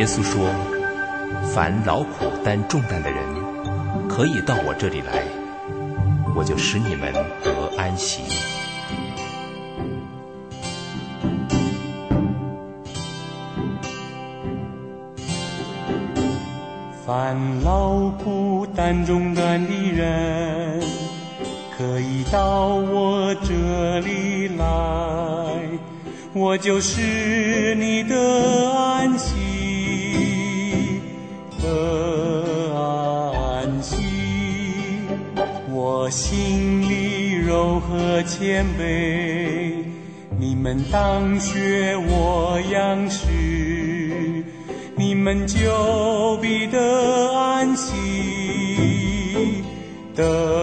耶稣说，凡劳苦担重担的人，可以到我这里来，我就使你们得安息。 凡劳苦担重担的人，可以到我这里来，我就使你的安息，的安息。我心里柔和谦卑，你们当学我样式，你们就必得安息，得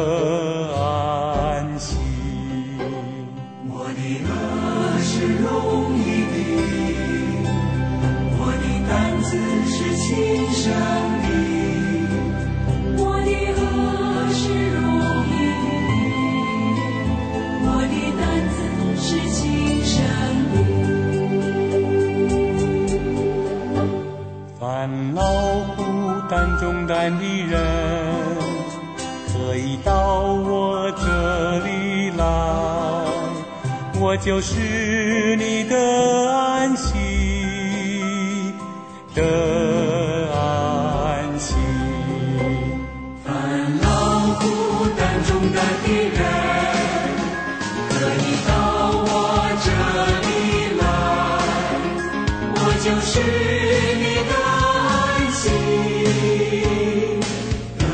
安息。 我的恶是容易的，我的担子是轻省的。我的恶是容易的，我的担子是轻省的。 凡劳苦担重担的人，可以到我这里来，我就使你的安息，的安息。 凡劳苦担重担的人，可以到我这里来，我就使你的安息，的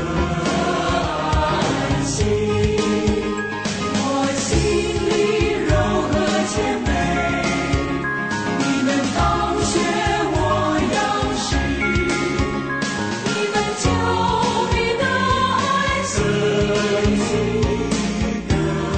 安息。我心里柔和谦卑，你们当学我样式，你们就必得安息，得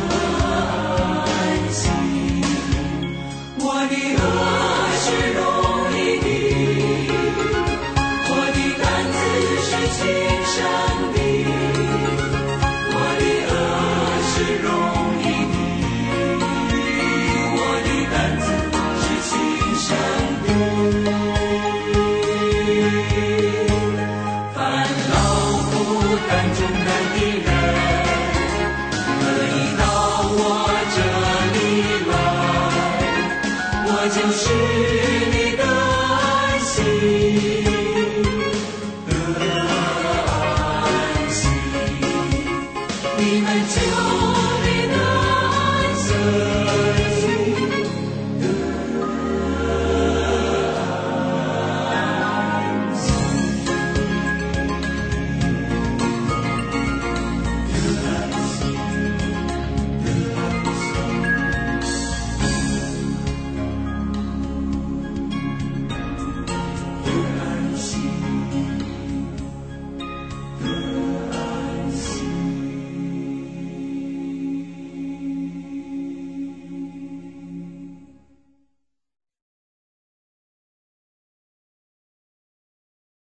安息。我的恶是容易的，我的担子是轻省的。我的恶是容易的，我的担子是轻省的。凡劳苦担重担的人，可以到我这里来，我就使你的安息，的安息。你们就